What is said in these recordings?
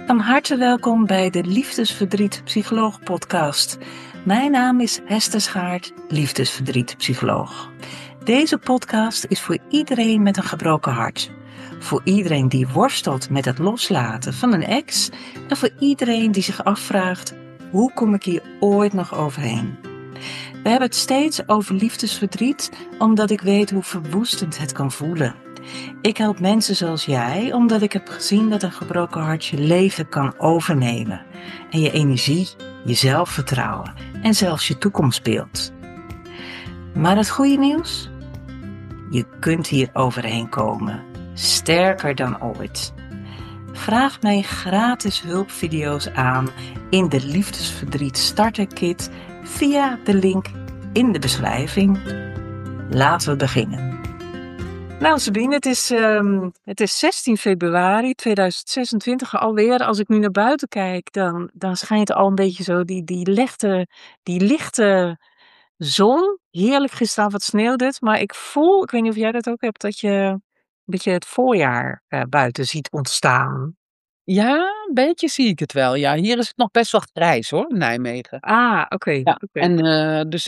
Van harte welkom bij de Liefdesverdriet Psycholoog podcast. Mijn naam is Hester Schaart, liefdesverdriet psycholoog. Deze podcast is voor iedereen met een gebroken hart. Voor iedereen die worstelt met het loslaten van een ex. En voor iedereen die zich afvraagt, hoe kom ik hier ooit nog overheen? We hebben het steeds over liefdesverdriet, omdat ik weet hoe verwoestend het kan voelen. Ik help mensen zoals jij, omdat ik heb gezien dat een gebroken hart je leven kan overnemen. En je energie, je zelfvertrouwen en zelfs je toekomstbeeld. Maar het goede nieuws? Je kunt hier overheen komen. Sterker dan ooit. Vraag mij gratis hulpvideo's aan in de Liefdesverdriet Starter Kit via de link in de beschrijving. Laten we beginnen. Nou Sabine, het is 16 februari 2026 alweer. Als ik nu naar buiten kijk, dan schijnt al een beetje zo die lichte zon. Heerlijk, gisteravond sneeuwde het. Maar ik voel, ik weet niet of jij dat ook hebt, dat je een beetje het voorjaar buiten ziet ontstaan. Ja, een beetje zie ik het wel. Ja, hier is het nog best wel grijs hoor, in Nijmegen. Ah, oké. Ja, en dus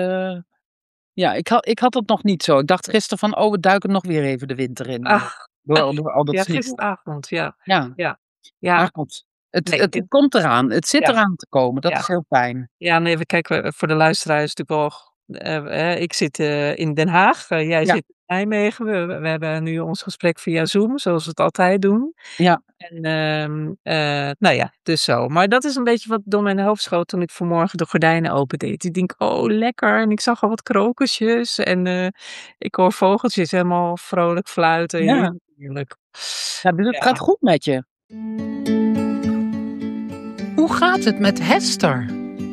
ik had het nog niet zo. Ik dacht gisteren van, we duiken nog weer even de winter in. Ach, Door al dat ja, sneeuw. gisteravond, ja. Ja, Ja, maar ja. goed. Nee, Het komt eraan. Het zit ja. eraan te komen. Dat Ja. is heel fijn. Ja, nee, kijk, voor de luisteraars natuurlijk wel. Ik zit in Den Haag, jij zit in Nijmegen. We hebben nu ons gesprek via Zoom, zoals we het altijd doen. Ja. En nou ja, dus zo. Maar dat is een beetje wat door mijn hoofd schoot toen ik vanmorgen de gordijnen opendeed. Ik denk, lekker. En ik zag al wat krokusjes. En ik hoor vogeltjes helemaal vrolijk fluiten. Ja. Heerlijk. Ja, dus het gaat goed met je. Hoe gaat het met Hester?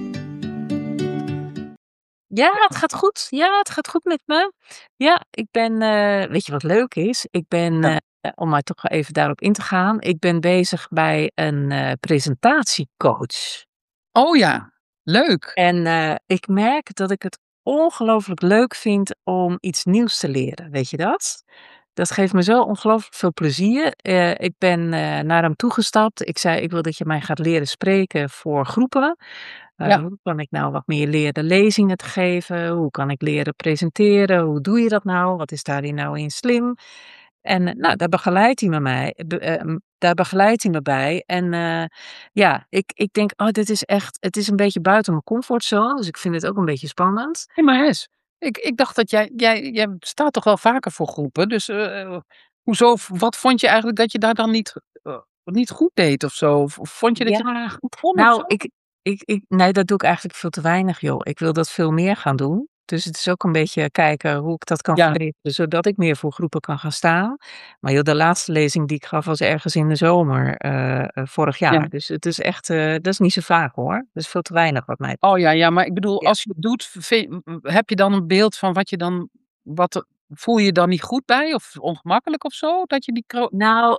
Ja, het gaat goed. Ja, het gaat goed met me. Ja, ik ben, weet je wat leuk is? Ik ben, om maar toch even daarop in te gaan, ik ben bezig bij een presentatiecoach. Oh ja, leuk. En ik merk dat ik het ongelooflijk leuk vind om iets nieuws te leren. Weet je dat? Dat geeft me zo ongelooflijk veel plezier. Ik ben naar hem toegestapt. Ik zei, ik wil dat je mij gaat leren spreken voor groepen. Hoe kan ik nou wat meer leren lezingen te geven? Hoe kan ik leren presenteren? Hoe doe je dat nou? Wat is daarin nou in slim? En nou, daar begeleidt hij me bij. En ja, ik denk, dit is echt, het is een beetje buiten mijn comfortzone. Dus ik vind het ook een beetje spannend. Hey, maar Hes, ik dacht dat jij staat toch wel vaker voor groepen. Dus hoezo, wat vond je eigenlijk dat je daar dan niet goed deed of zo? Of vond je dat je Ja, het goed vond of nou, zo? nee, dat doe ik eigenlijk veel te weinig, joh. Ik wil dat veel meer gaan doen. Dus het is ook een beetje kijken hoe ik dat kan Ja. verbeteren, zodat ik meer voor groepen kan gaan staan. Maar joh, de laatste lezing die ik gaf was ergens in de zomer vorig jaar. Ja. Dus het is echt, dat is niet zo vaak hoor. Dat is veel te weinig wat mij. Oh ja, maar ik bedoel, Ja. als je het doet, heb je dan een beeld van voel je je dan niet goed bij of ongemakkelijk of zo? Dat je Nou,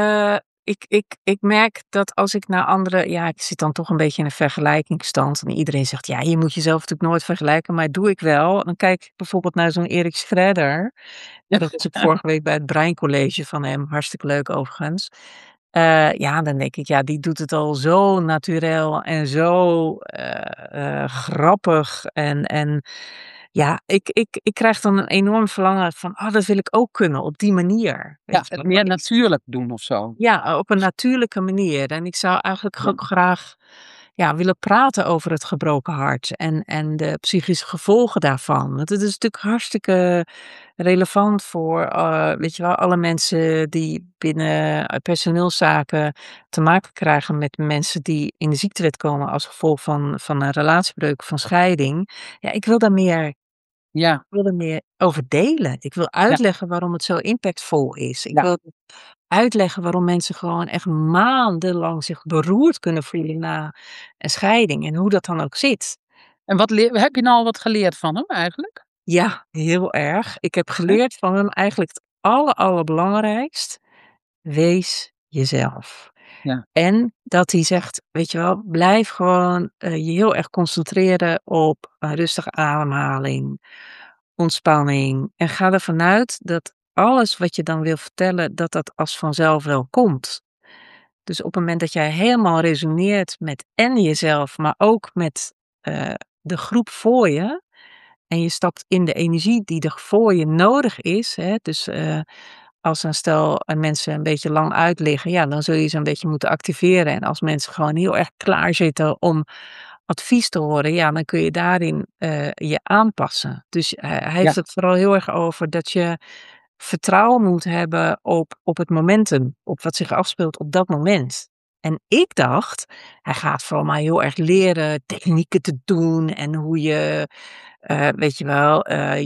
ik merk dat als ik naar anderen... Ja, ik zit dan toch een beetje in een vergelijkingsstand. En iedereen zegt, ja, je moet jezelf natuurlijk nooit vergelijken. Maar doe ik wel. Dan kijk ik bijvoorbeeld naar zo'n Erik Schreder. Ja, dat was ik vorige week bij het Breincollege van hem. Hartstikke leuk overigens. Ja, dan denk ik, ja, die doet het al zo naturel en zo grappig. En ja, ik krijg dan een enorm verlangen van, dat wil ik ook kunnen op die manier. Weet je het wel. meer natuurlijk doen of zo? Ja, op een natuurlijke manier. En ik zou eigenlijk ook graag willen praten over het gebroken hart en de psychische gevolgen daarvan. Want het is natuurlijk hartstikke relevant voor, weet je wel, alle mensen die binnen personeelszaken te maken krijgen met mensen die in de ziektewet komen als gevolg van een relatiebreuk, van scheiding. Ja, ik wil daar meer Ja. Ik wil er meer over delen. Ik wil uitleggen waarom het zo impactvol is. Ik wil uitleggen waarom mensen gewoon echt maandenlang zich beroerd kunnen voelen na een scheiding en hoe dat dan ook zit. En heb je nou al wat geleerd van hem eigenlijk? Ja, heel erg. Ik heb geleerd van hem eigenlijk het allerbelangrijkst. Wees jezelf. Ja. En dat hij zegt, weet je wel, blijf gewoon je heel erg concentreren op rustige ademhaling, ontspanning. En ga ervan uit dat alles wat je dan wil vertellen, dat als vanzelf wel komt. Dus op het moment dat jij helemaal resoneert met en jezelf, maar ook met de groep voor je. En je stapt in de energie die er voor je nodig is. Hè? Dus als een stel mensen een beetje lang uitliggen, ja, dan zul je ze een beetje moeten activeren. En als mensen gewoon heel erg klaar zitten om advies te horen, ja, dan kun je daarin je aanpassen. Dus hij heeft Ja, het vooral heel erg over dat je vertrouwen moet hebben op het momentum, op wat zich afspeelt op dat moment. En ik dacht, hij gaat vooral maar heel erg leren technieken te doen en hoe je, weet je wel,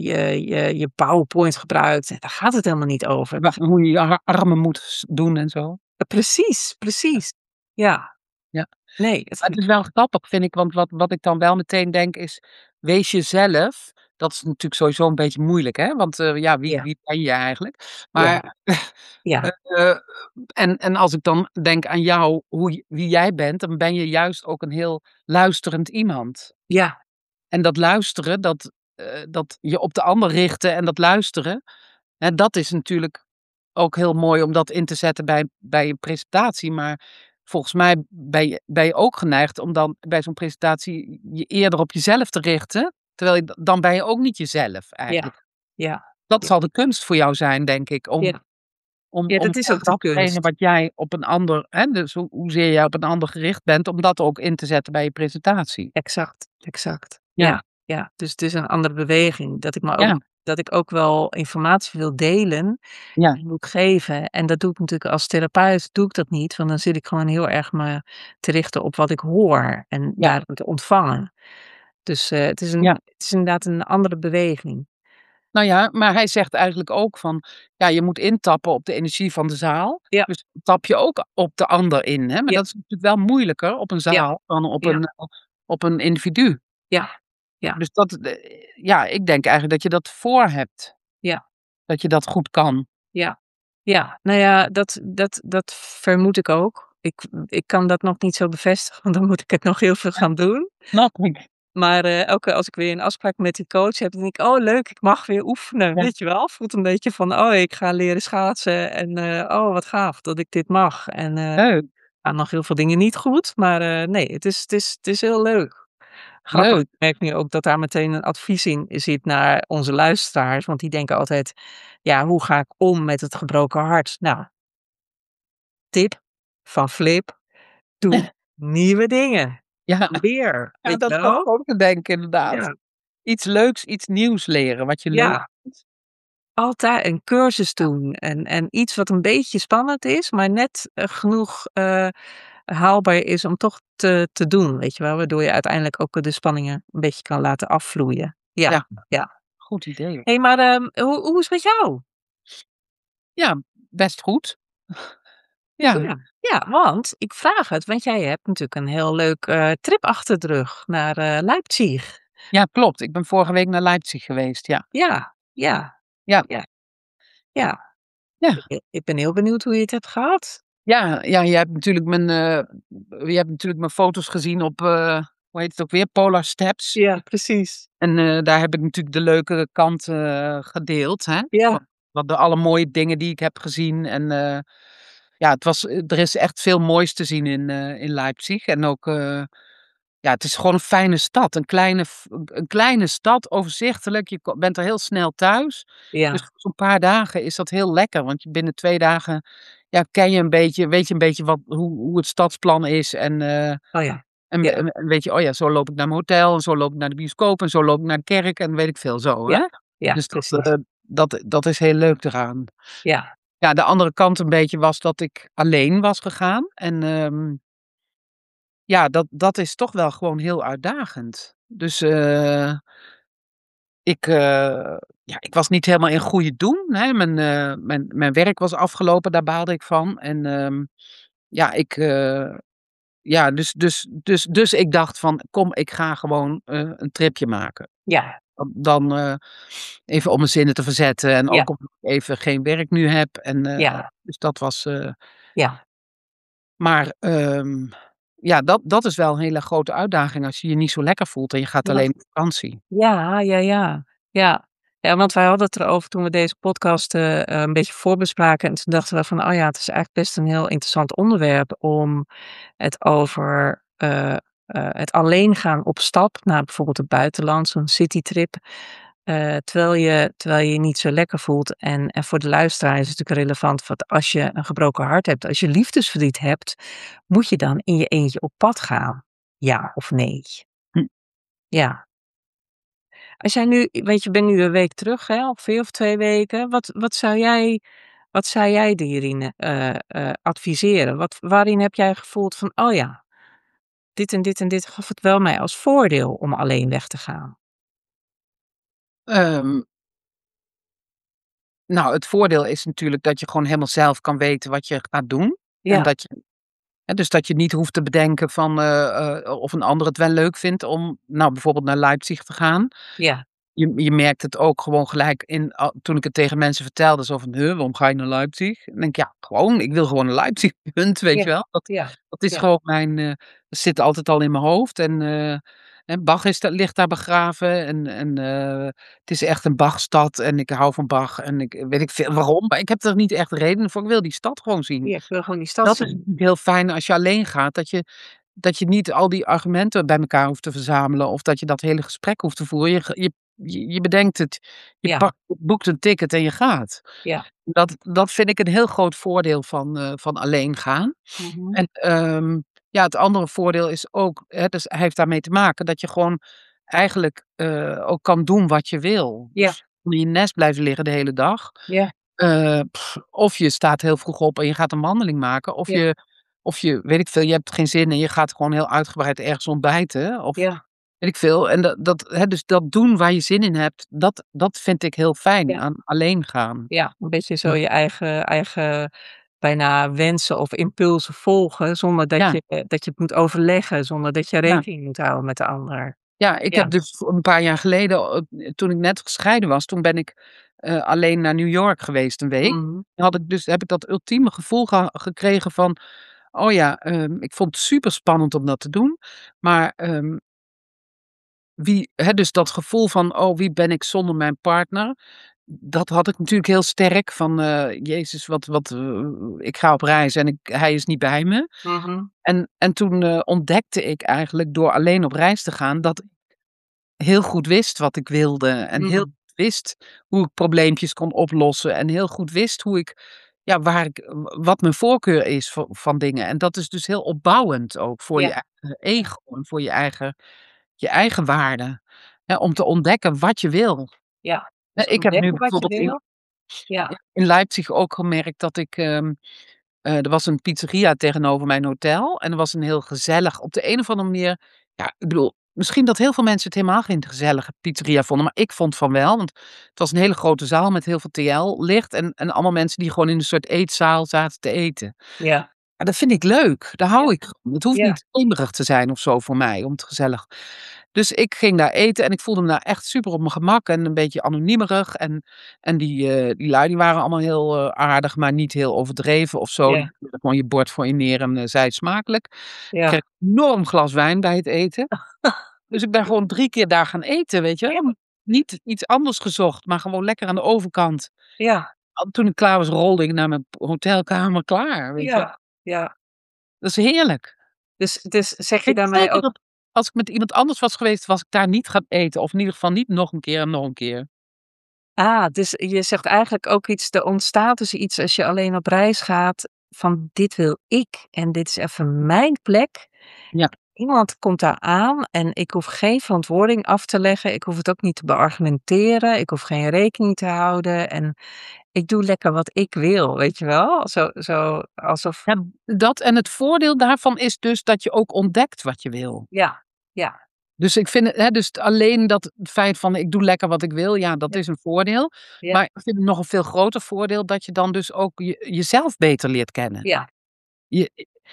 je PowerPoint gebruikt. Daar gaat het helemaal niet over. hoe je je armen moet doen en zo. Precies, Ja, precies. Ja, ja. nee, Maar het is wel grappig, vind ik, want wat ik dan wel meteen denk is, wees jezelf. Dat is natuurlijk sowieso een beetje moeilijk, hè, want, ja, wie ja, wie ben je eigenlijk? ja, Maar, ja, eh, en als ik dan denk aan jou, wie jij bent, dan ben je juist ook een heel luisterend iemand. ja, En dat luisteren, dat je op de ander richten en dat luisteren, hè, dat is natuurlijk ook heel mooi om dat in te zetten bij een presentatie. Maar volgens mij ben je ook geneigd om dan bij zo'n presentatie je eerder op jezelf te richten, terwijl dan ben je ook niet jezelf ja, eigenlijk. ja, Dat ja, zal de kunst voor jou zijn, denk ik, om ja. om Ja, om dat is ook juist de datgene kunst. wat jij op een ander, hè, dus hoezeer jij op een ander gericht bent, om dat ook in te zetten bij je presentatie. Exact, exact. Ja, Ja, ja. Dus het is een andere beweging. ja, Dat ik ook wel informatie wil delen ja, en moet geven. En dat doe ik natuurlijk als therapeut doe ik dat niet, want dan zit ik gewoon heel erg me te richten op wat ik hoor en ja, daarin te ontvangen. Dus ja. het is inderdaad een andere beweging. Nou ja, maar hij zegt eigenlijk ook van, ja, je moet intappen op de energie van de zaal. Ja, Dus tap je ook op de ander in, hè. Maar ja, dat is natuurlijk wel moeilijker op een ja, zaal dan ja, op een individu. ja, ja, Dus ja, ik denk eigenlijk dat je dat voor hebt, ja. dat je dat goed kan. Ja, ja. Nou ja, dat vermoed ik ook. Ik kan dat nog niet zo bevestigen, want dan moet ik het nog heel veel gaan doen. Snap ik. Maar, elke als ik weer een afspraak met die coach heb, dan denk ik: "Oh leuk, ik mag weer oefenen." Ja, Weet je wel? Voelt een beetje van: "Oh, ik ga leren schaatsen en, oh wat gaaf dat ik dit mag." En, leuk, gaan nog heel veel dingen niet goed, maar, nee, het is heel leuk. Grappig, leuk. ik merk nu ook dat daar meteen een advies in zit naar onze luisteraars, want die denken altijd: "Ja, hoe ga ik om met het gebroken hart?" Nou, tip van Flip: doe nieuwe dingen. Ja, Leer, ja, weet je dat zat ik wel? ook te denken inderdaad. Ja, Iets leuks, iets nieuws leren wat je leuk ja, vindt. altijd een cursus Ja, doen en iets wat een beetje spannend is, maar net, genoeg, haalbaar is om toch te doen, weet je wel? Waardoor je uiteindelijk ook de spanningen een beetje kan laten afvloeien. ja, Ja, ja. goed idee. Hé, maar, hoe is het met jou? Ja, best goed. Ja. Ja, ja, want ik vraag het, want jij hebt natuurlijk een heel leuk, trip achter de rug naar, Leipzig. Ja, klopt. Ik ben vorige week naar Leipzig geweest, ja. Ja, ja, Ja, ja, ja. ja. Ik ben heel benieuwd hoe je het hebt gehad. Ja, ja, je hebt natuurlijk mijn foto's gezien op, hoe heet het ook weer? Polar Steps. Ja, precies. En, daar heb ik natuurlijk de leuke kant, gedeeld, hè, Ja, van wat de alle mooie dingen die ik heb gezien. En, ja, er is echt veel moois te zien in Leipzig. En ook, ja, het is gewoon een fijne stad. Een kleine stad, overzichtelijk. Je bent er heel snel thuis. Dus ja. voor zo'n paar dagen is dat heel lekker, want je binnen 2 dagen, ja, weet je een beetje hoe het stadsplan is Oh ja. en Ja, weet je, oh ja, zo loop ik naar mijn hotel en zo loop ik naar de bioscoop en zo loop ik naar de kerk en weet ik veel zo, ja, hè. ja, Dus precies. dat is heel leuk eraan. Ja, Ja, de andere kant een beetje was dat ik alleen was gegaan en, ja, dat is toch wel gewoon heel uitdagend. Dus, ik, ja, ik was niet helemaal in goede doen, hè. Mijn werk was afgelopen, daar baalde ik van. En, ja, ja, dus ik dacht van: "Kom, ik ga gewoon, een tripje maken." ja, Dan, even om mijn zinnen te verzetten en ja, ook omdat ik even geen werk nu heb en, ja, dus dat was, ja. maar, ja, dat is wel een hele grote uitdaging als je je niet zo lekker voelt en je gaat Ja, alleen op vakantie. ja, ja, ja. Ja. Ja, want wij hadden het erover toen we deze podcast een beetje voorbespraken. En toen dachten we van, oh ja, het is eigenlijk best een heel interessant onderwerp om het over het alleen gaan op stap naar bijvoorbeeld het buitenland, zo'n citytrip. Terwijl je je niet zo lekker voelt. En voor de luisteraar is het natuurlijk relevant, want als je een gebroken hart hebt, als je liefdesverdriet hebt, moet je dan in je eentje op pad gaan? Ja of nee? Hm. Ja. Als jij nu, weet je, bent nu een week terug, hè, ongeveer of 2 weken. Wat zou jij hierin adviseren? Waarin heb jij gevoeld van, oh ja, dit en dit en dit gaf het wel mij als voordeel om alleen weg te gaan? Ehm, nou, het voordeel is natuurlijk dat je gewoon helemaal zelf kan weten wat je gaat doen. En Ja, dat je dus dat je niet hoeft te bedenken van, of een ander het wel leuk vindt om, nou, bijvoorbeeld naar Leipzig te gaan. ja, Je merkt het ook gewoon gelijk toen ik het tegen mensen vertelde, zo van: waarom ga je naar Leipzig?" Dan denk ik: "Ja, gewoon, ik wil gewoon naar Leipzig, punt." Weet je ja, wel? ja, Dat is ja, gewoon dat zit altijd al in mijn hoofd en Bach ligt daar begraven het is echt een Bachstad en ik hou van Bach en ik weet ik veel waarom, maar ik heb er niet echt reden voor. Ik wil die stad gewoon zien. ja, ik wil gewoon die stad Dat is zien. natuurlijk heel fijn als je alleen gaat, dat je niet al die argumenten bij elkaar hoeft te verzamelen of dat je dat hele gesprek hoeft te voeren. Je bedenkt het, Ja, boekt een ticket en je gaat. ja, Dat vind ik een heel groot voordeel van alleen gaan. mhm, En, ja, het andere voordeel is ook, dus hij heeft daarmee te maken dat je gewoon eigenlijk, ook kan doen wat je wil. ja, Dus in je nest blijven liggen de hele dag. ja, Of je staat heel vroeg op en je gaat een wandeling maken, ja, of je weet ik veel, je hebt geen zin en je gaat gewoon heel uitgebreid ergens ontbijten of ja, weet ik veel. En dus dat doen waar je zin in hebt, dat vind ik heel fijn ja, aan alleen gaan. ja. Een beetje zo Ja. je eigen bijna wensen of impulsen volgen, zonder dat Ja, je het moet overleggen, zonder dat je ja. rekening moet houden met de ander. Ja, ik heb Ja. dus een paar jaar geleden, toen ik net gescheiden was, toen ben ik, alleen naar New York geweest een week. Mhm. Heb ik dat ultieme gevoel gekregen van, oh ja, ik vond het super spannend om dat te doen, maar, dus dat gevoel van: "Oh, wie ben ik zonder mijn partner?" Dat had ik natuurlijk heel sterk van, Jezus, ik ga op reis en hij is niet bij me. Mhm. En toen, ontdekte ik eigenlijk door alleen op reis te gaan dat heel goed wist wat ik wilde en heel Mhm. goed wist hoe ik probleempjes kon oplossen en heel goed wist hoe ik ja, wat mijn voorkeur is van dingen. En dat is dus heel opbouwend ook voor je Ja, eigen ja, ego en voor je eigen waarde. Om te ontdekken wat je wil. ja. Dus Ik heb nu ontdekken wat je bijvoorbeeld wil. Ja, in Leipzig ook gemerkt dat er was een pizzeria tegenover mijn hotel en er was een heel gezellig op de een of andere manier ja, ik bedoel, misschien dat heel veel mensen het helemaal geen gezellige pizzeria vonden, maar ik vond van wel, want het was een hele grote zaal met heel veel TL-licht en allemaal mensen die gewoon in een soort eetzaal zaten te eten. ja, Ja, dat vind ik leuk, daar ja, hou ik van. Het hoeft ja, niet onderig te zijn of zo voor mij, om het gezellig dus ik ging daar eten en ik voelde me daar echt super op mijn gemak en een beetje anoniemerig en die lui die waren allemaal heel, aardig, maar niet heel overdreven of zo. Die ja, legden gewoon je bord voor je neer en, zei smakelijk. Ik kreeg ja. een enorm glas wijn bij het eten. Dus ik ben gewoon 3 keer daar gaan eten, weet je. Ja, Niet iets anders gezocht, maar gewoon lekker aan de overkant. ja, Toen ik klaar was, rolde ik naar mijn hotelkamer, klaar, weet je. ja, ja. Dat is heerlijk. Dus zeg je Ik weet daarmee zeker ook dat als ik met iemand anders was geweest, was ik daar niet gaan eten. Of in ieder geval niet nog een keer en nog een keer. dus je zegt eigenlijk ook iets, er ontstaat dus iets als je alleen op reis gaat van dit wil ik en dit is even mijn plek. Ja, Iemand komt daar aan en ik hoef geen verantwoording af te leggen. Ik hoef het ook niet te beargumenteren. Ik hoef geen rekening te houden. En ik doe lekker wat ik wil, weet je wel? Zo alsof, ja, dat en het voordeel daarvan is dus dat je ook ontdekt wat je wil. ja, ja, Dus ik vind dus alleen dat het feit van ik doe lekker wat ik wil, ja, dat ja, is een voordeel. ja, Maar ik vind het nog een veel groter voordeel dat je dan dus ook jezelf beter leert kennen. ja, Je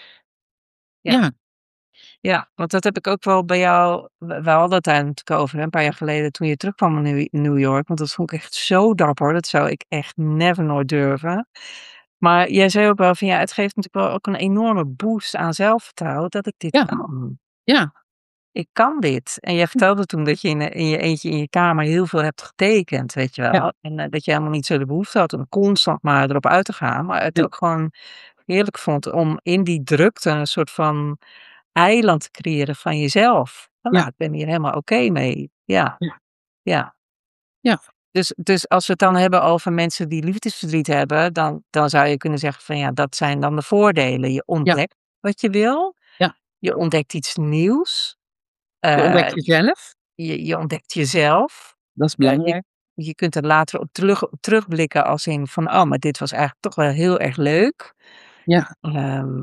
ja. ja, Ja, want dat heb ik ook wel bij jou. We hadden het daar natuurlijk over, hè, een paar jaar geleden toen je terugkwam in New York. Want dat vond ik echt zo dapper. Dat zou ik echt never nooit durven. Maar jij zei ook wel van ja, het geeft natuurlijk wel ook een enorme boost aan zelfvertrouwen dat ik dit ja, kan. ja. ik kan dit. En jij vertelde toen dat je in je eentje in je kamer heel veel hebt getekend, weet je Ja, wel. En dat je helemaal niet zo de behoefte had om constant maar erop uit te gaan. Maar het nee, ook gewoon heerlijk vond om in die drukte een soort van eiland te creëren van jezelf. Van nou, ja, ik ben hier helemaal oké mee. Ja, ja, ja. ja, Dus als we het dan hebben over mensen die liefdesverdriet hebben, dan zou je kunnen zeggen van ja, dat zijn dan de voordelen. Je ja, ontdekt wat je wil, ja. je ontdekt iets nieuws, Je eh, ontdekt jezelf, je ontdekt jezelf. dat is Je, belangrijk. je kunt er later op terugblikken als in van, oh, maar dit was eigenlijk toch wel heel erg leuk. Ja. Ehm,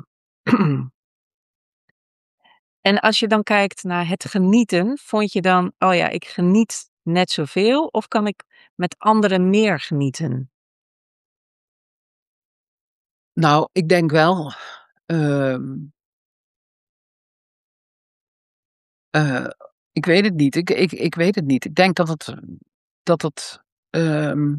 en als je dan kijkt naar het genieten, vond je dan, oh ja, ik geniet net zoveel of kan ik met anderen meer genieten? Nou, ik denk wel, ehm, eh, ik weet het niet. Ik weet het niet. Ik denk dat het, ehm,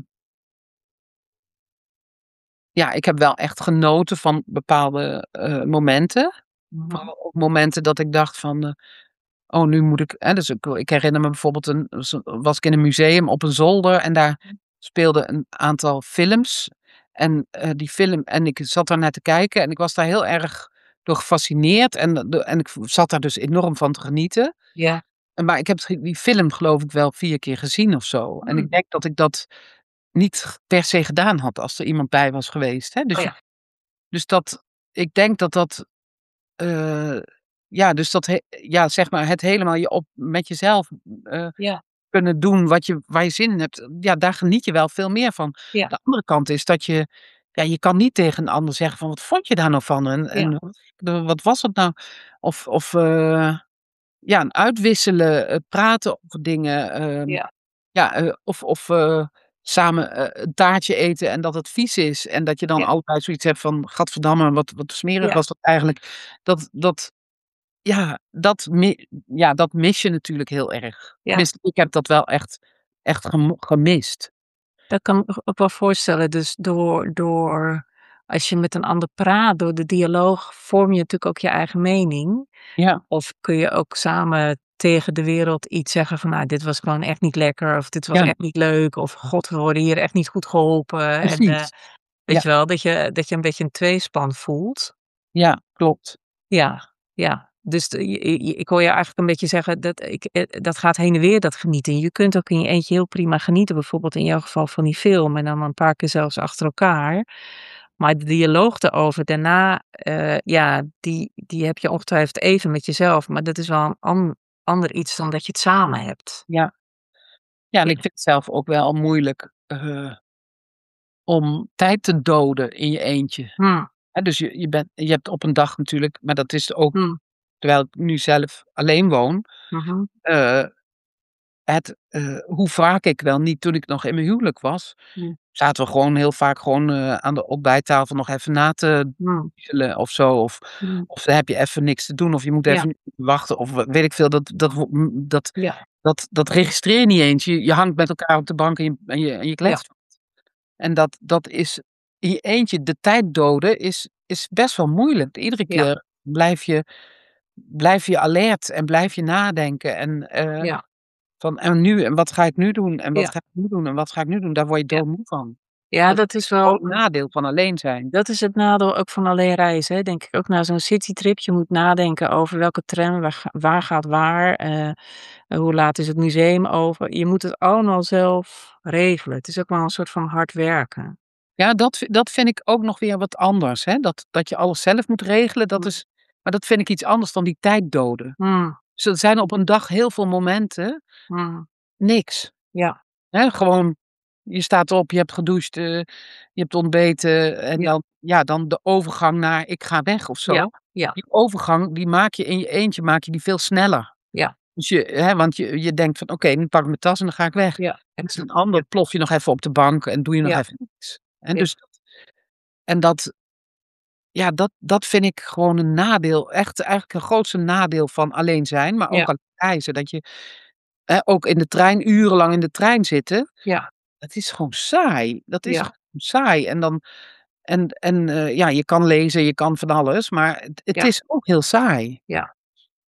ja, ik heb wel echt genoten van bepaalde, momenten. Mhm. Vooral ook momenten dat ik dacht van, oh, nu moet ik dus ik herinner me bijvoorbeeld was ik in een museum op een zolder en daar speelden een aantal films. En, ik zat daar naar te kijken en ik was daar heel erg door gefascineerd en ik zat daar dus enorm van te genieten. Ja. Maar ik heb die film geloof ik wel 4 keer gezien of zo. En ik Mm. denk dat ik dat niet per se gedaan had als er iemand bij was geweest, hè. Oh Dus ja, dus dat ik denk dat dat eh, ja, dus dat ja, zeg maar het helemaal je met jezelf, eh, ja, kunnen doen waar je zin in hebt. Ja, daar geniet je wel veel meer van. ja, De andere kant is dat je kan niet tegen een ander zeggen van: "Wat vond je daar nou van?" ja, En wat was het nou? Of ja, een uitwisselen, praten over dingen, ja, ja, samen, een taartje eten en dat het vies is en dat je dan ja, allebei zoiets hebt van: "Gadverdamme, wat smerig ja, was dat eigenlijk." Dat ja, dat mis je natuurlijk heel erg. ja. Tenminste, ik heb dat wel echt gemist. Dat kan ik me ook wel voorstellen. Dus door als je met een ander praat, door de dialoog vorm je natuurlijk ook je eigen mening. Ja, Of kun je ook samen tegen de wereld iets zeggen van, nou, dit was gewoon echt niet lekker, of dit was ja, echt niet leuk, of god, we worden hier echt niet goed geholpen. En precies. weet Ja, je wel, dat je een beetje een tweespan voelt. ja, klopt. Ja, ja. Dus ik hoor je eigenlijk een beetje zeggen dat gaat heen en weer, dat genieten. Je kunt ook in je eentje heel prima genieten, bijvoorbeeld in jouw geval van die film en dan een paar keer zelfs achter elkaar. Maar de dialoog daarover daarna, ja, die heb je ongetwijfeld even met jezelf, maar dat is wel een ander iets dan dat je het samen hebt. Ja. Ja, en Ja. ik vind het zelf ook wel moeilijk, om tijd te doden in je eentje. Hm, Hè, dus je hebt op een dag natuurlijk, maar dat is ook hm, terwijl ik nu zelf alleen woon, mhm, eh, hoe vaak ik wel niet toen ik nog in mijn huwelijk was, hm, zaten we gewoon heel vaak gewoon, aan de ontbijttafel nog even na te hm, puzzelen of zo. hm. Of dan heb je even niks te doen of je moet Ja, even wachten of weet ik veel. ja, Dat registreer je niet eens. Je hangt met elkaar op de bank en je ja, kletst. En dat is in je eentje de tijd doden is best wel moeilijk. Iedere ja, keer blijf je alert en blijf je nadenken ja, en nu en wat ga ik nu doen en wat ja, ga ik nu doen en wat ga ik nu doen? Daar word je ja. doodmoe van. Ja, Dat is dat is een wel. groot nadeel van alleen zijn. Dat is het nadeel ook van alleen reizen, hè, denk ik ook na zo'n citytrip. Je moet nadenken over welke tram waar gaat waar, hoe laat is het museum over. Je moet het allemaal zelf regelen. Het is ook wel een soort van hard werken. Ja, dat vind ik ook nog weer wat anders, hè. Dat je alles zelf moet regelen, Mm, maar dat vind ik iets anders dan die tijd doden. mm, Dus er zijn op een dag heel veel momenten mm. niks. Ja, Hè, gewoon, je staat op, je hebt gedoucht, je hebt ontbeten en ja, dan de overgang naar ik ga weg of ja, zo. ja, Die overgang, die maak je in je eentje die veel sneller. ja, Dus want je denkt van: "Oké, nu pak ik mijn tas en dan ga ik weg." ja, En met een ja, ander plof je nog even op de bank en doe je nog ja, even niks. En ja, dus en dat ja, dat vind ik gewoon een nadeel, echt eigenlijk een grootste nadeel van alleen zijn, maar ook ja, aan reizen. Dat je, ook in de trein urenlang in de trein zitten. ja, Het is gewoon saai. Dat is ja, gewoon saai. En dan ja, je kan lezen, je kan van alles, maar het ja, is ook heel saai. ja.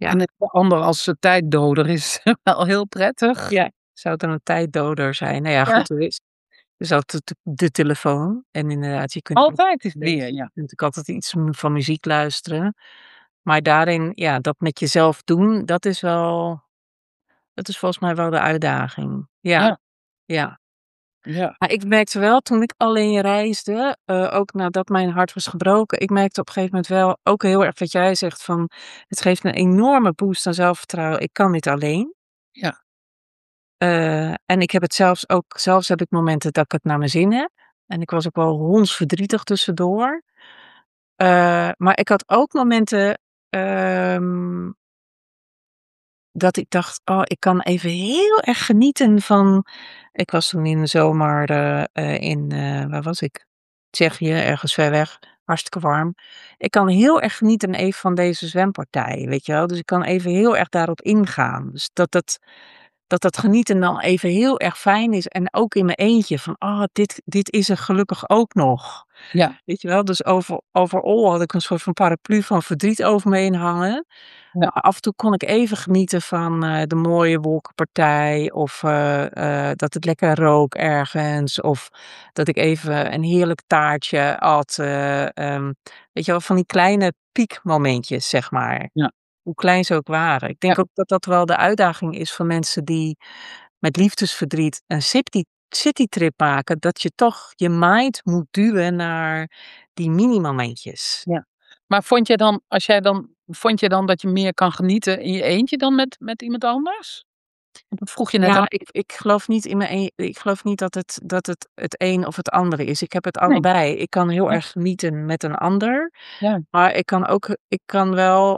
En de ander als tijddoder is wel heel prettig. Ja, zou dan een tijddoder zijn. Nou ja, Ja, goed, er is altijd de telefoon en inderdaad, je kunt ook altijd is lezen, weer, je ja. kunt ook altijd iets van muziek luisteren. Maar daarin, ja, dat met jezelf doen, dat is volgens mij wel de uitdaging. Ja, Ja, ja. ja, Maar ik merkte wel toen ik alleen reisde, ook nadat mijn hart was gebroken, ik merkte op een gegeven moment wel ook heel erg wat jij zegt van, het geeft een enorme boost aan zelfvertrouwen. Ik kan dit alleen. ja, En ik heb het zelfs heb ik momenten dat ik het naar mijn zin heb. En ik was ook wel hondsverdrietig tussendoor. Maar ik had ook momenten, ehm, dat ik dacht: "Oh, ik kan even heel erg genieten van." Ik was toen in de zomer, waar was ik? Tsjechië, ergens ver weg, hartstikke warm. Ik kan heel erg genieten even van deze zwempartij, weet je wel? Dus ik kan even heel erg daarop ingaan. Dus dat genieten dan even heel erg fijn is en ook in mijn eentje van: "Oh, dit is er gelukkig ook nog." ja, Weet je wel? Dus overal had ik een soort van paraplu van verdriet over me heen hangen. ja, Maar af en toe kon ik even genieten van, de mooie wolkenpartij of, dat het lekker rook ergens of dat ik even een heerlijk taartje at. Weet je wel, van die kleine piekmomentjes, zeg maar. ja, Hoe klein ze ook waren. Ik ja, denk ook dat dat wel de uitdaging is voor mensen die met liefdesverdriet een citytrip maken, dat je toch je mind moet duwen naar die minimomentjes. ja. Maar vond je dan dat je meer kan genieten in je eentje dan met iemand anders? Want dat vroeg je net Ja, al. ik geloof niet in ik geloof niet dat het een of het andere is. Ik heb het Nee. allebei. Ik kan heel Ja, erg genieten met een ander, ja, maar ik kan wel,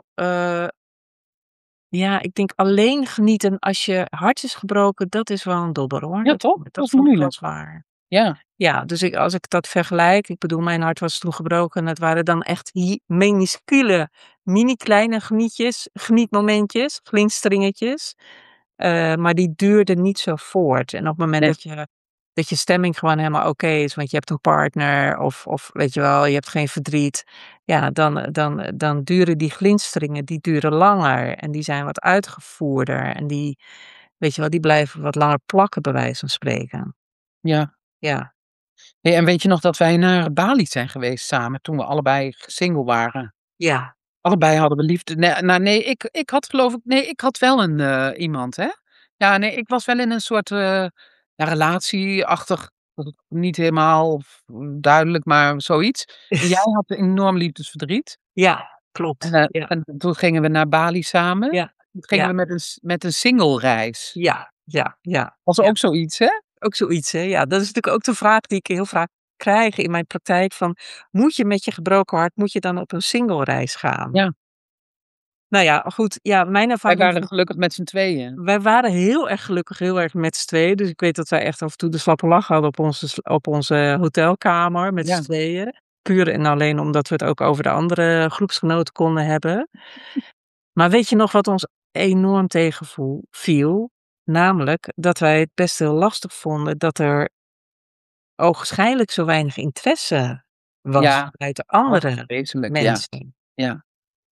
ja, ik denk alleen genieten als je hart is gebroken, dat is wel een dobber hoor. ja toch? Dat Dat is vond ik wel moeilijk. zwaar. Ja, Ja, dus als ik dat vergelijk, ik bedoel, mijn hart was toen gebroken en het waren dan echt minuscule, mini kleine genietmomentjes, glinsteringetjes. Maar die duurden niet zo voort. En op het moment nee, dat je stemming gewoon helemaal oké is, want je hebt een partner of weet je wel, je hebt geen verdriet. Ja, dan duren die glinsteringen, die duren langer en die zijn wat uitgevoerder. En die, weet je wel, die blijven wat langer plakken bij wijze van spreken. ja. Ja. Hey, en weet je nog dat wij naar Bali zijn geweest samen toen we allebei single waren? Ja. Allebei hadden we liefde. Nee, nou nee, ik had geloof ik, nee, ik had wel een iemand, hè? Ja, nee, ik was wel in een soort ja, relatieachtig, dat het niet helemaal duidelijk, maar zoiets. En jij had enorm liefdesverdriet. Ja, klopt. Ja, En toen gingen we naar Bali samen. ja, Toen gingen ja, we met een singlereis. ja, ja, ja, Was ja. ook zoiets, hè? Ook zoiets, hè? Ja, dat is natuurlijk ook de vraag die ik heel vaak krijg in mijn praktijk van, moet je met je gebroken hart, moet je dan op een singlereis gaan? Ja, Nou ja, goed, ja, mijn wij ervaring waren gelukkig met z'n tweeën. wij waren heel erg gelukkig, heel erg met z'n tweeën. Dus ik weet dat wij echt af en toe de slappe lach hadden op onze hotelkamer met z'n Ja, tweeën. Puur en alleen omdat we het ook over de andere groepsgenoten konden hebben. Maar weet je nog wat ons enorm viel? Namelijk dat wij het best heel lastig vonden dat er ogenschijnlijk zo weinig interesse was ja. uit de Oh, andere vreselijk, ja. mensen. Ja,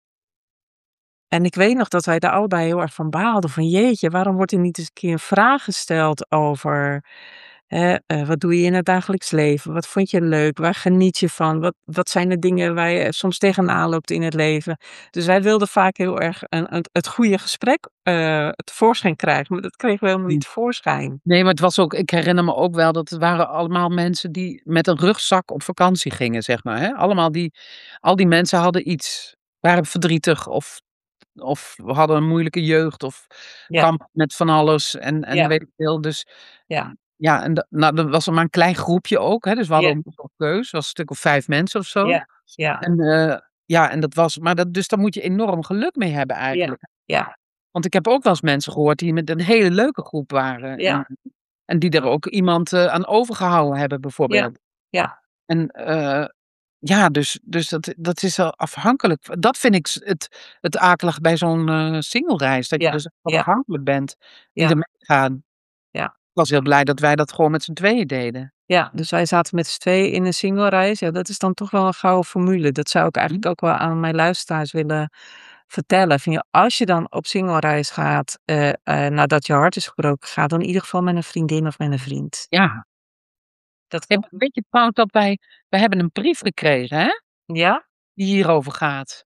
En ik weet nog dat wij daar allebei heel erg van baalden. Van jeetje, waarom wordt er niet eens een keer een vraag gesteld over, hè, wat doe je in het dagelijks leven? Wat vond je leuk? Waar geniet je van? Wat zijn de dingen waar je soms tegenaan loopt in het leven? Dus wij wilden vaak heel erg het goede gesprek tevoorschijn krijgen. Maar dat kregen we helemaal niet hm. tevoorschijn. Nee, maar het was ook, ik herinner me ook wel dat het waren allemaal mensen die met een rugzak op vakantie gingen, zeg maar, hè. Al die mensen hadden iets, waren verdrietig of hadden een moeilijke jeugd of Ja, kampen met van alles en ja, weet ik veel. Dus ja, ja, en nou, dan was er maar een klein groepje ook, hè, dus we hadden ja, ook nog wel keus. Het was een stuk of 5 mensen of zo. ja, ja, En, ja, en dat was maar dat dus daar moet je enorm geluk mee hebben ja, eigenlijk. ja, Want ik heb ook wel eens mensen gehoord die met een hele leuke groep waren ja, en die er ook iemand, aan overgehouden hebben ja, bijvoorbeeld. ja, En, ja, dus dat is wel afhankelijk. Dat vind ik het akelige bij zo'n, singlereis, dat je ja, dus ja, afhankelijk bent wie ja, er meegaan. ja. Ik was heel blij dat wij dat gewoon met z'n tweeën deden. Ja, dus wij zaten met z'n tweeën in een single reis. Ja, dat is dan toch wel een gouden formule. Dat zou ik Hm, eigenlijk ook wel aan mijn luisteraars willen vertellen van, als je dan op singelreis gaat, nadat je hart is gebroken, ga dan in ieder geval met een vriendin of met een vriend. Ja. Dat Hey, weet je trouwens dat wij hebben een brief gekregen, hè? Ja? Die hierover gaat.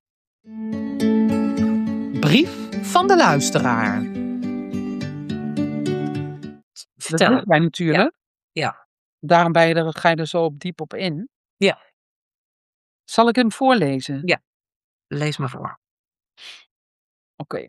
Brief van de luisteraar. Dat Vertel. weten wij natuurlijk. Ja. Daarom ga je er zo diep op in. Ja. Zal ik hem voorlezen? Ja. Lees maar voor. Oké.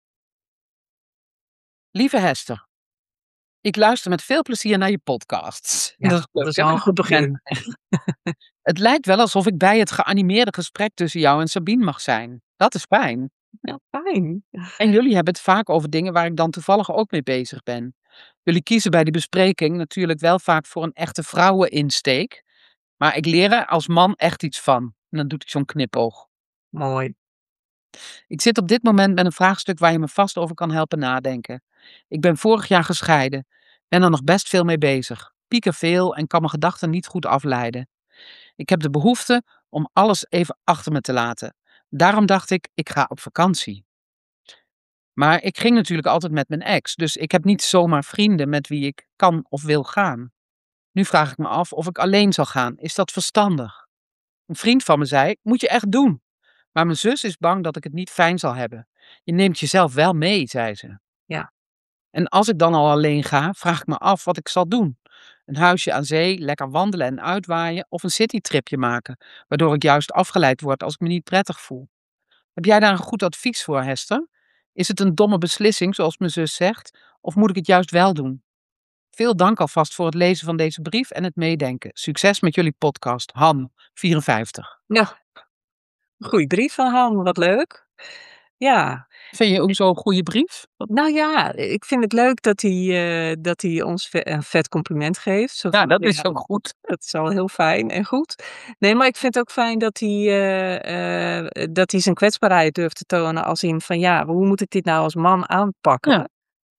Lieve Hester, ik luister met veel plezier naar je podcasts. Ja, Dat is leuk, dat is hè? al een goed begin. Het lijkt wel alsof ik bij het geanimeerde gesprek tussen jou en Sabine mag zijn. Dat is fijn. Ja, fijn. En jullie hebben het vaak over dingen waar ik dan toevallig ook mee bezig ben. Jullie kiezen bij die bespreking natuurlijk wel vaak voor een echte vrouweninsteek. Maar ik leer er als man echt iets van. En dan doet hij zo'n knipoog. Mooi. Ik zit op dit moment met een vraagstuk waar je me vast over kan helpen nadenken. Ik ben vorig jaar gescheiden. Ben er nog best veel mee bezig. Pieker veel en kan mijn gedachten niet goed afleiden. Ik heb de behoefte om alles even achter me te laten. Daarom dacht ik ga op vakantie. Maar ik ging natuurlijk altijd met mijn ex, dus ik heb niet zomaar vrienden met wie ik kan of wil gaan. Nu vraag ik me af of ik alleen zal gaan. Is dat verstandig? Een vriend van me zei, moet je echt doen. Maar mijn zus is bang dat ik het niet fijn zal hebben. Je neemt jezelf wel mee, zei ze. Ja. En als ik dan al alleen ga, vraag ik me af wat ik zal doen. Een huisje aan zee, lekker wandelen en uitwaaien of een citytripje maken, waardoor ik juist afgeleid word als ik me niet prettig voel. Heb jij daar een goed advies voor, Hester? Is het een domme beslissing, zoals mijn zus zegt, of moet ik het juist wel doen? Veel dank alvast voor het lezen van deze brief en het meedenken. Succes met jullie podcast. Han, 54. Ja. Goeie brief van Han, wat leuk. Ja. Vind je ook zo'n goede brief? Nou ja, ik vind het leuk dat hij ons een vet compliment geeft. Zo Ja, van, dat is ook goed. dat is al heel fijn en goed. Nee, maar ik vind het ook fijn dat hij zijn kwetsbaarheid durft te tonen als in van, hoe moet ik dit nou als man aanpakken? Ja.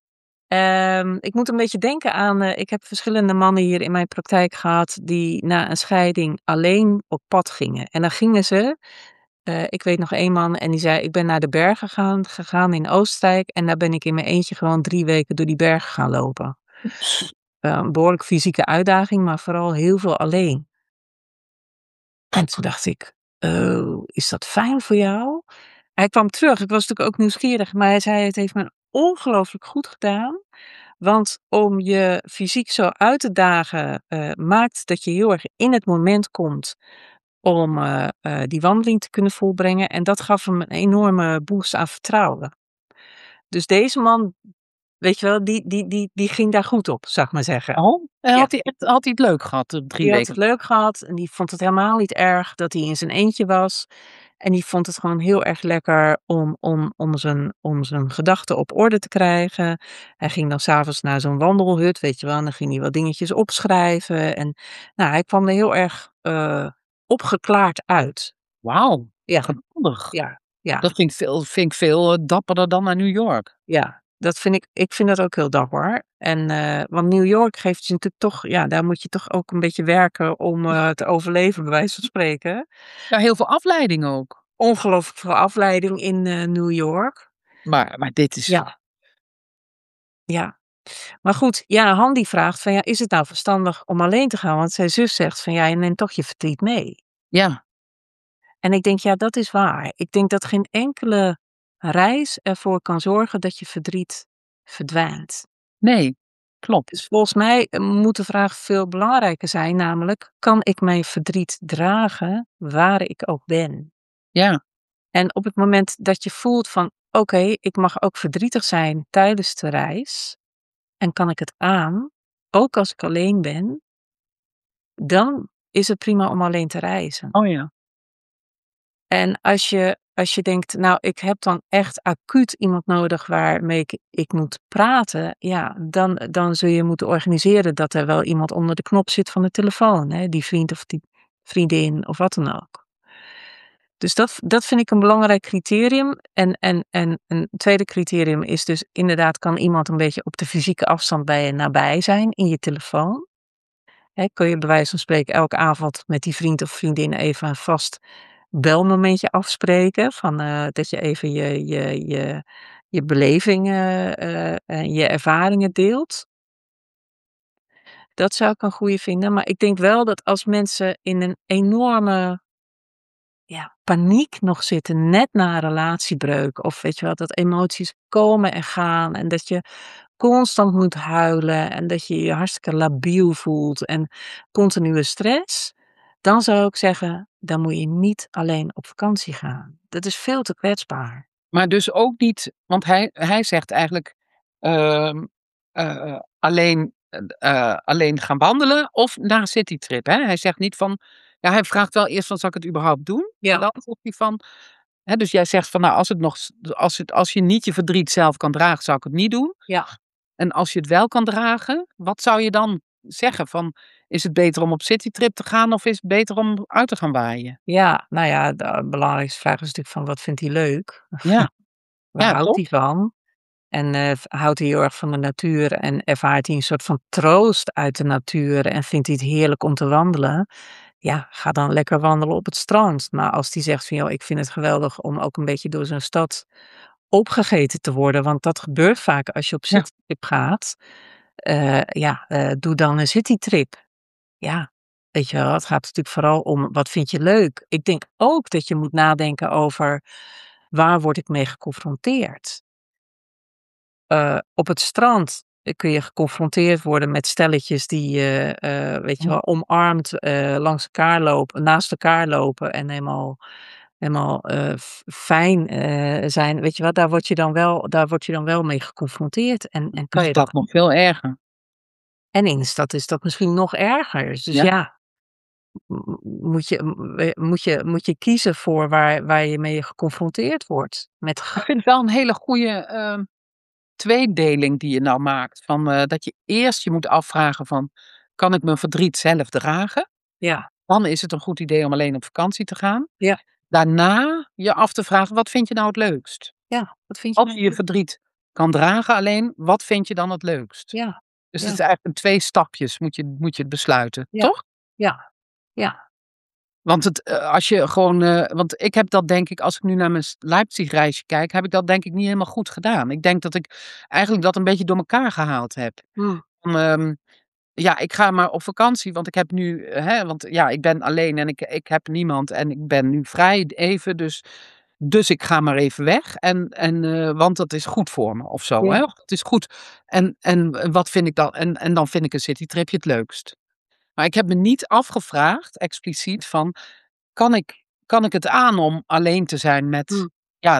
Ik moet een beetje denken aan, ik heb verschillende mannen hier in mijn praktijk gehad die na een scheiding alleen op pad gingen. En dan gingen ze, ik weet nog één man en die zei, ik ben naar de bergen gegaan in Oostenrijk en daar ben ik in mijn eentje gewoon 3 weken door die bergen gaan lopen. Een behoorlijk fysieke uitdaging, maar vooral heel veel alleen. En toen dacht ik, oh, is dat fijn voor jou? Hij kwam terug, ik was natuurlijk ook nieuwsgierig, maar hij zei, het heeft me ongelooflijk goed gedaan. Want om je fysiek zo uit te dagen, maakt dat je heel erg in het moment komt om die wandeling te kunnen volbrengen. En dat gaf hem een enorme boost aan vertrouwen. Dus deze man, weet je wel, die ging daar goed op, zou ik maar zeggen. Oh, Ja. had hij het leuk gehad, 3 Die had weken? het leuk gehad en die vond het helemaal niet erg dat hij in zijn eentje was. En die vond het gewoon heel erg lekker om zijn gedachten op orde te krijgen. Hij ging dan s'avonds naar zo'n wandelhut, weet je wel, en dan ging hij wat dingetjes opschrijven. En nou, hij kwam er heel erg opgeklaard uit. Wauw, Ja, geweldig. ja, Dat vind ik veel dapperder dan naar New York. ja. Dat vind ik vind dat ook heel dapper. En, want New York geeft je natuurlijk toch, daar moet je toch ook een beetje werken om te overleven, bij wijze van spreken. Ja, heel veel afleiding ook. Ongelooflijk veel afleiding in New York. Maar dit is... Ja. Ja. Maar goed, Han die vraagt van, is het nou verstandig om alleen te gaan? Want zijn zus zegt van, je neemt toch je verdriet mee. Ja, En ik denk, dat is waar. Ik denk dat geen enkele reis ervoor kan zorgen dat je verdriet verdwijnt. nee, klopt. Dus volgens mij moet de vraag veel belangrijker zijn, namelijk, kan ik mijn verdriet dragen waar ik ook ben? Ja, En op het moment dat je voelt van, oké, ik mag ook verdrietig zijn tijdens de reis en kan ik het aan, ook als ik alleen ben, dan is het prima om alleen te reizen. oh ja. En als je denkt, nou, ik heb dan echt acuut iemand nodig waarmee ik moet praten, dan zul je moeten organiseren dat er wel iemand onder de knop zit van de telefoon, hè, die vriend of die vriendin of wat dan ook. Dus dat vind ik een belangrijk criterium. En een tweede criterium is dus inderdaad, kan iemand een beetje op de fysieke afstand bij je nabij zijn in je telefoon? Kun je bij wijze van spreken elke avond met die vriend of vriendin even vast belmomentje afspreken. Dat je even je belevingen en je ervaringen deelt. Dat zou ik een goeie vinden. Maar ik denk wel dat als mensen in een enorme paniek nog zitten, net na een relatiebreuk. Of weet je wel, dat emoties komen en gaan. En dat je constant moet huilen. En dat je je hartstikke labiel voelt. En continue stress. Dan zou ik zeggen, dan moet je niet alleen op vakantie gaan. Dat is veel te kwetsbaar. Maar dus ook niet, want hij zegt eigenlijk ehm, alleen gaan wandelen of naar een citytrip. Hè? Hij zegt niet van, ja, hij vraagt wel eerst van, zal ik het überhaupt doen? En Ja. dan zegt hij van, hè, dus jij zegt van, nou, als je niet je verdriet zelf kan dragen, zou ik het niet doen. Ja. En als je het wel kan dragen, wat zou je dan zeggen? Van, is het beter om op citytrip te gaan of is het beter om uit te gaan waaien? Ja, nou ja, de belangrijkste vraag is natuurlijk van wat vindt hij leuk? Ja, Waar ja, houdt toch? hij van? En houdt hij heel erg van de natuur en ervaart hij een soort van troost uit de natuur en vindt hij het heerlijk om te wandelen? Ja, ga dan lekker wandelen op het strand. Maar als hij zegt van joh, ik vind het geweldig om ook een beetje door zo'n stad opgegeten te worden, want dat gebeurt vaak als je op Ja. citytrip gaat. Doe dan een citytrip. Ja, weet je wel, het gaat natuurlijk vooral om wat vind je leuk. Ik denk ook dat je moet nadenken over waar word ik mee geconfronteerd. Op het strand kun je geconfronteerd worden met stelletjes die weet je wel, omarmd langs elkaar lopen, naast elkaar lopen en helemaal fijn zijn. Weet je wat, daar word je dan wel mee geconfronteerd. En kan Is je dat dat. nog veel erger? En in de stad is dat misschien nog erger. Dus Ja. ja, moet je kiezen voor waar je mee geconfronteerd wordt. Ik vind het wel een hele goede tweedeling die je nou maakt. Van, dat je eerst je moet afvragen van, kan ik mijn verdriet zelf dragen? Ja, Dan is het een goed idee om alleen op vakantie te gaan. ja, Daarna je af te vragen, wat vind je nou het leukst? ja. Wat vind je Als nou? je je verdriet kan dragen alleen, wat vind je dan het leukst? Ja, Dus het ja, is eigenlijk in 2 stapjes moet je het besluiten, ja, toch? ja, ja. Want als je gewoon, want ik heb dat denk ik, als ik nu naar mijn Leipzig-reisje kijk, heb ik dat denk ik niet helemaal goed gedaan. Ik denk dat ik eigenlijk dat een beetje door elkaar gehaald heb. Hm, Van, ja, ik ga maar op vakantie, want ik heb nu, hè, want ja, ik ben alleen en ik heb niemand en ik ben nu vrij even, dus ik ga maar even weg want dat is goed voor me of zo, hè. ja. Het is goed. En wat vind ik dan? En dan vind ik een citytripje het leukst. Maar ik heb me niet afgevraagd, expliciet, van kan ik het aan om alleen te zijn Hm, met, ja,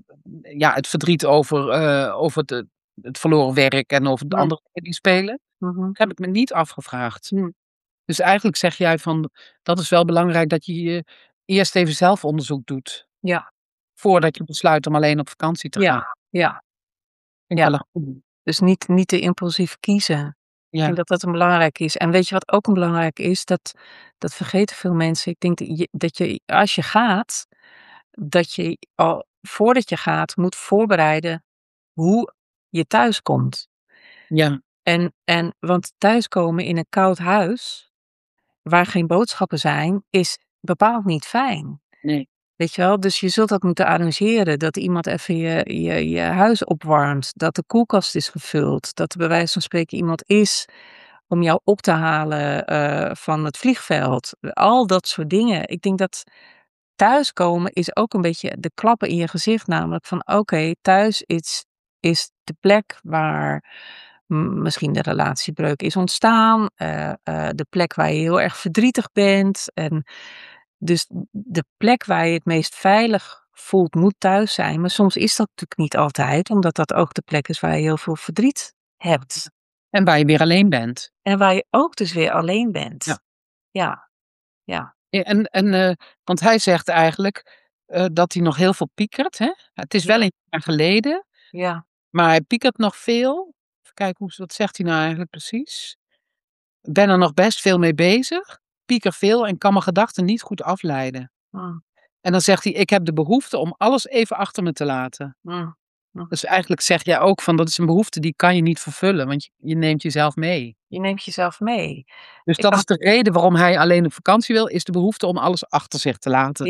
het verdriet over het verloren werk en over de hm, andere dingen die spelen? mhm, Dat heb ik me niet afgevraagd. hm. Dus eigenlijk zeg jij van, dat is wel belangrijk dat je eerst even zelfonderzoek doet, Ja, voordat je besluit om alleen op vakantie te gaan. ja, ja, Vind ik ja. wel een goeie. Dus niet te impulsief kiezen. Ik denk Ja, dat dat een belangrijk is. En weet je wat ook een belangrijk is? Dat vergeten veel mensen. Ik denk dat je als je gaat, dat je al voordat je gaat moet voorbereiden hoe je thuis komt. ja, Want thuiskomen in een koud huis, waar geen boodschappen zijn, is bepaald niet fijn. nee, Weet je wel? Dus je zult dat moeten arrangeren. Dat iemand even je huis opwarmt. Dat de koelkast is gevuld. Dat er bij wijze van spreken iemand is om jou op te halen van het vliegveld. Al dat soort dingen. Ik denk dat thuiskomen is ook een beetje de klappen in je gezicht. Namelijk van oké, thuis is de plek waar misschien de relatiebreuk is ontstaan. De plek waar je heel erg verdrietig bent. En dus de plek waar je het meest veilig voelt moet thuis zijn. Maar soms is dat natuurlijk niet altijd. Omdat dat ook de plek is waar je heel veel verdriet hebt. en waar je weer alleen bent. En waar je ook dus weer alleen Ja. bent. Ja, ja, Ja, want hij zegt eigenlijk, dat hij nog heel veel piekert, hè. Het is wel ja, een jaar geleden, ja. maar hij piekert nog veel. Even kijken, wat zegt hij nou eigenlijk precies? Ben er nog best veel mee bezig, pieker veel en kan mijn gedachten niet goed afleiden. Mm, En dan zegt hij: "Ik heb de behoefte om alles even achter me te laten." mm, mm. Dus eigenlijk zeg jij ook van, dat is een behoefte die kan je niet vervullen, want je neemt jezelf mee. Je neemt jezelf mee. Dus Ik dat kan, is de reden waarom hij alleen op vakantie wil, is de behoefte om alles achter zich te laten. ja,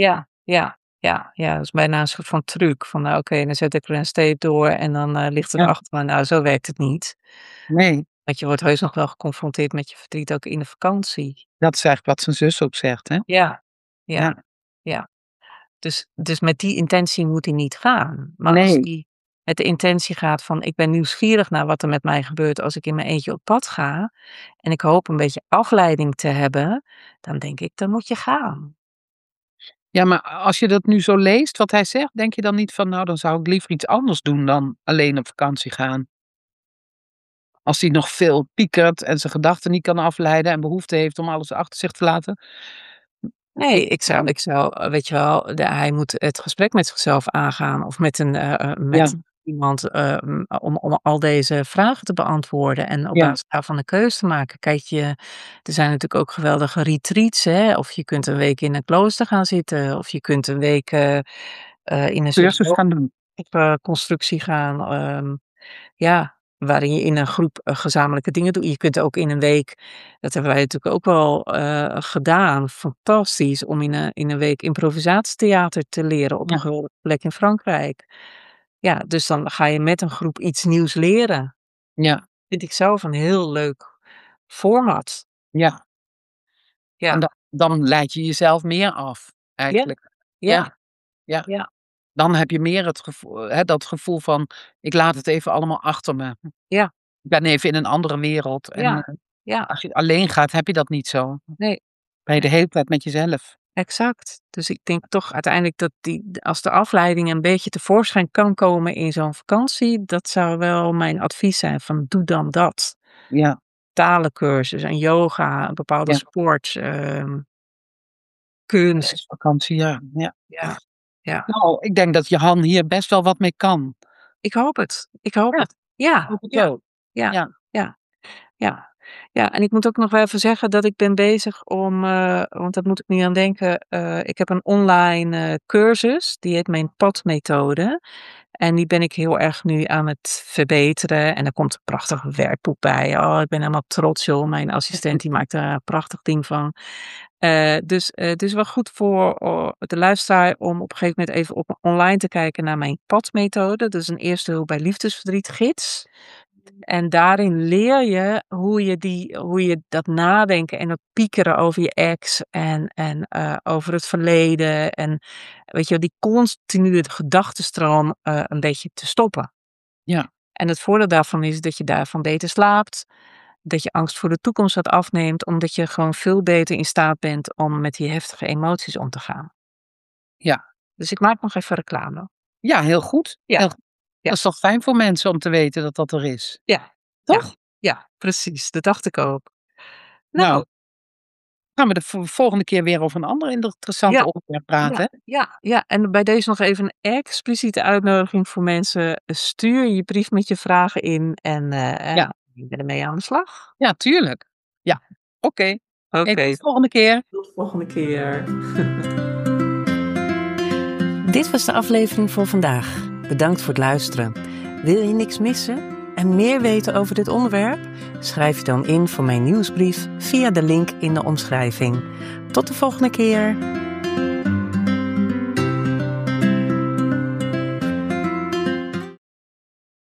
Dat is bijna een soort van truc. Van nou, oké, dan zet ik er een streep door en dan ligt het Ja. achter me. Nou, zo werkt het niet. Nee, Want je wordt heus nog wel geconfronteerd met je verdriet ook in de vakantie. dat is eigenlijk wat zijn zus ook zegt, hè? Ja, Ja. ja, ja. Dus met die intentie moet hij niet gaan. Maar als Nee. hij met de intentie gaat van ik ben nieuwsgierig naar wat er met mij gebeurt als ik in mijn eentje op pad ga. En ik hoop een beetje afleiding te hebben. Dan denk ik, dan moet je gaan. Ja, maar als je dat nu zo leest, wat hij zegt, denk je dan niet van, nou, dan zou ik liever iets anders doen dan alleen op vakantie gaan? Als hij nog veel piekert en zijn gedachten niet kan afleiden en behoefte heeft om alles achter zich te laten. Nee, ik zou, weet je wel, hij moet het gesprek met zichzelf aangaan of met Ja, iemand om al deze vragen te beantwoorden en op ja, basis daarvan een keuze te maken. Kijk, er zijn natuurlijk ook geweldige retreats, hè? Of je kunt een week in een klooster gaan zitten, of je kunt een week in een soort cursus gaan doen. constructie gaan. Waarin je in een groep gezamenlijke dingen doet. Je kunt ook in een week, dat hebben wij natuurlijk ook wel gedaan, fantastisch, om in een week improvisatietheater te leren op een Ja, geweldige plek in Frankrijk. Ja, dus dan ga je met een groep iets nieuws leren. ja, Vind ik zelf een heel leuk format. ja. En Ja, dan leid je jezelf meer af, ja, eigenlijk. Ja, ja, ja. ja, Dan heb je meer het gevoel, hè, dat gevoel van, ik laat het even allemaal achter me. ja, Ik ben even in een andere wereld. En ja, ja, als je alleen gaat, heb je dat niet zo. nee. Ben je de hele tijd met jezelf. Exact. Dus ik denk toch uiteindelijk dat als de afleiding een beetje tevoorschijn kan komen in zo'n vakantie, dat zou wel mijn advies zijn van doe dan dat. Ja, Talencursus, een yoga, een bepaalde ja. sport, Dat kunst. is vakantie, ja. Ja. Ja, ja. Nou, ik denk dat Johan hier best wel wat mee kan. Ik hoop het. Ik hoop Ja, het. ik Ja, hoop het ja, ook. ja, Ja, ja. Ja. Ja, en ik moet ook nog wel even zeggen dat ik ben bezig om, want dat moet ik nu aan denken, ik heb een online cursus, die heet Mijn Padmethode. En die ben ik heel erg nu aan het verbeteren. En er komt een prachtig werkboek bij. Oh, ik ben helemaal trots, joh. Mijn assistent die maakt er een prachtig ding van. Dus het is wel goed voor de luisteraar om op een gegeven moment even online te kijken naar mijn padmethode. Dat is een eerste hulp bij liefdesverdriet gids. En daarin leer je hoe je dat nadenken en dat piekeren over je ex en over het verleden. En weet je, wel, die continue gedachtenstroom een beetje te stoppen. ja, En het voordeel daarvan is dat je daarvan beter slaapt. Dat je angst voor de toekomst wat afneemt, omdat je gewoon veel beter in staat bent om met die heftige emoties om te gaan. ja. Dus ik maak nog even reclame. Ja, heel goed. Ja, Heel goed. ja, Dat is toch fijn voor mensen om te weten dat dat er is. ja, ja, Toch? ja, precies. Dat dacht ik ook. Nou, Nou, gaan we de volgende keer weer over een ander interessante ja, onderwerp praten, ja, hè? ja, ja. En bij deze nog even een expliciete uitnodiging voor mensen. Stuur je brief met je vragen in en Ja, ik ben ermee aan de slag. ja, tuurlijk. Ja, oké. Hey, tot Oké, de volgende keer. tot de volgende keer. Dit was de aflevering voor vandaag. Bedankt voor het luisteren. Wil je niks missen en meer weten over dit onderwerp? Schrijf je dan in voor mijn nieuwsbrief via de link in de omschrijving. Tot de volgende keer.